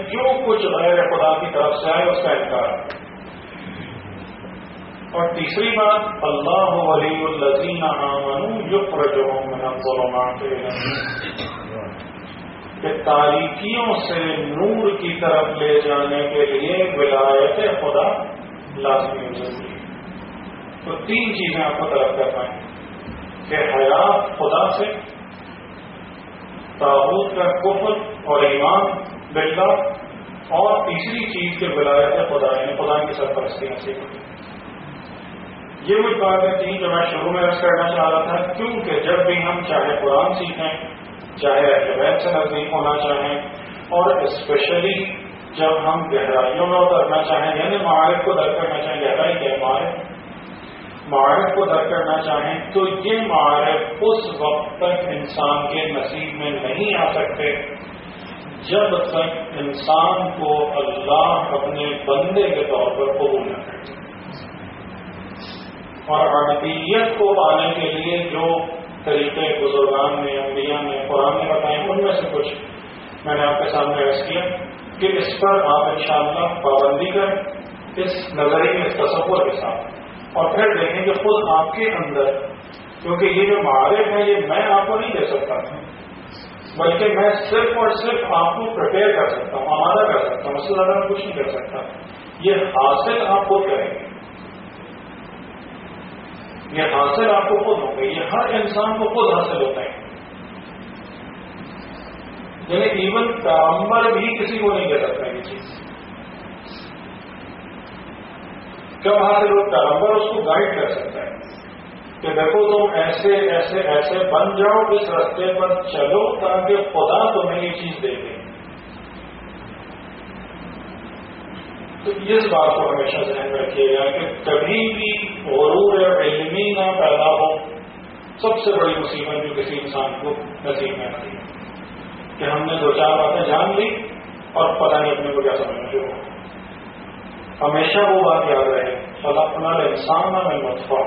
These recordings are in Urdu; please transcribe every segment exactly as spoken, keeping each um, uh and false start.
جو کچھ غیر خدا کی طرف سے آئے اس کا انکار. اور تیسری بات اللہ ولی الذین آمنوا یخرجهم من الظلمات الی النور، کہ تاریکیوں سے نور کی طرف لے جانے کے لیے ولایت خدا لازمی ہو ضروری ہے. تو تین چیزیں آپ کو طلب کر پائیں کہ حیات خدا سے، طاغوت کا کفر اور ایمان باللہ، اور تیسری چیز کے ولایت خدا یعنی خدا کی سرپرستی نصیب ہوتی. یہ وہی باتیں تھیں جو میں شروع میں عرض کرنا چاہ رہا تھا، کیونکہ جب بھی ہم چاہے قرآن سیکھیں، چاہے اہل بیت سے نزدیک ہونا چاہیں، اور اسپیشلی جب ہم گہرائیوں میں اترنا چاہیں، یعنی معارف کو درک کرنا چاہیں، گہرائی کیا ہے معارف معارف کو درک کرنا چاہیں، تو یہ معارف اس وقت تک انسان کے نصیب میں نہیں آ سکتے جب تک انسان کو اللہ اپنے بندے کے طور پر قبول نہ کرے. اور عبدیت کو پانے کے لیے جو طریقے بزرگان نے، انبیاء نے، قرآن نے بتائے، ان میں سے کچھ میں نے آپ کے سامنے عرض کیا کہ اس پر آپ انشاءاللہ پابندی کریں اس نظریے اس تصور کے ساتھ، اور پھر دیکھیں کہ خود آپ کے اندر، کیونکہ یہ جو معارف ہے یہ میں آپ کو نہیں دے سکتا، بلکہ میں صرف اور صرف آپ کو پریپیئر کر سکتا ہوں، آمادہ کر سکتا ہوں، اس سے زیادہ کچھ نہیں کر سکتا. یہ حاصل آپ خود کریں گے، یہ حاصل آپ کو خود ہوگا، یہ ہر انسان کو خود حاصل ہوتا ہے. یعنی ایون پیغمبر بھی کسی کو نہیں دے سکتا یہ چیز. کب حاصل ہو؟ پیغمبر اس کو گائیڈ کر سکتا ہے کہ دیکھو تم ایسے ایسے ایسے بن جاؤ، اس راستے پر چلو تاکہ خدا تمہیں یہ چیز دے دے. تو اس بات کو ہمیشہ ذہن میں رکھیے گا کہ کبھی بھی غرور علمی نہ پیدا ہو. سب سے بڑی مصیبت جو کسی انسان کو نصیب میں آتی ہے کہ ہم نے دو چار باتیں جان لی اور پتہ نہیں اپنے کو کیا سمجھنا شروع ہو. ہمیشہ وہ بات یاد رہے، خلقنا الانسان من نطفہ.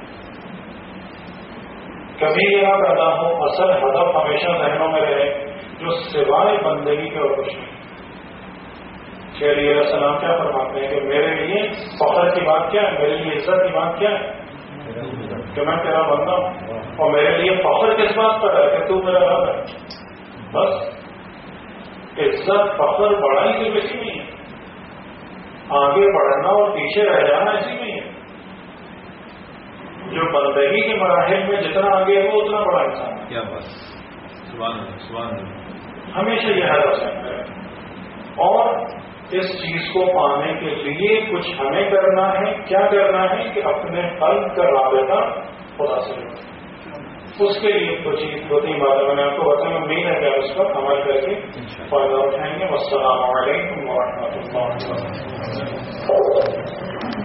کبھی یہ نہ پیدا ہو، اصل ہدف ہمیشہ ذہنوں میں رہے جو سوائے بندگی کے اور کچھ نہیں. شیر علیہ السلام کیا فرماتے ہیں کہ میرے لیے فخر کی بات کیا ہے، میرے لیے عزت کی بات کیا ہے کہ میں تیرا بندہ ہوں، اور میرے لیے فخر کس بات پر ہے کہ تو میرا رب ہے. بس عزت فخر بڑائی کی کسی نہیں ہے، آگے بڑھنا اور پیچھے رہ جانا اسی میں ہے. جو بندگی کے مراحل میں جتنا آگے ہو اتنا بڑا انسان ہے. کیا بات، سبحان اللہ سبحان اللہ. ہمیشہ یہ ہدف ہے. اور اس چیز کو پانے کے لیے کچھ ہمیں کرنا ہے. کیا کرنا ہے کہ اپنے قلب کا رابطہ خدا سے جوڑیں. اس کے لیے کچھ دو تین باتیں میں نے آپ کو بتایا، امید ہے کہ اس پر عمل کر کے فائدہ اٹھائیں گے. والسلام علیکم ورحمۃ اللہ وبرکاتہ.